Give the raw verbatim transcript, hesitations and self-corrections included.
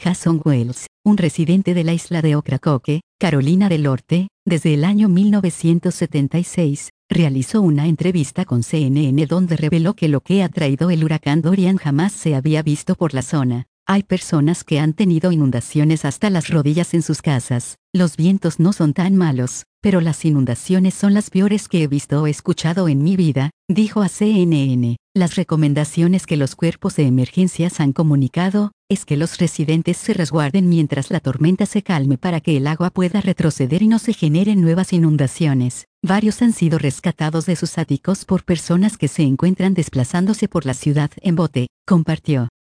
Jason Wells, un residente de la isla de Ocracoke, Carolina del Norte, desde el año mil novecientos setenta y seis, realizó una entrevista con C N N donde reveló que lo que ha traído el huracán Dorian jamás se había visto por la zona. Hay personas que han tenido inundaciones hasta las rodillas en sus casas. Los vientos no son tan malos, pero las inundaciones son las peores que he visto o escuchado en mi vida, dijo a C N N. Las recomendaciones que los cuerpos de emergencias han comunicado es que los residentes se resguarden mientras la tormenta se calme para que el agua pueda retroceder y no se generen nuevas inundaciones. Varios han sido rescatados de sus áticos por personas que se encuentran desplazándose por la ciudad en bote, compartió.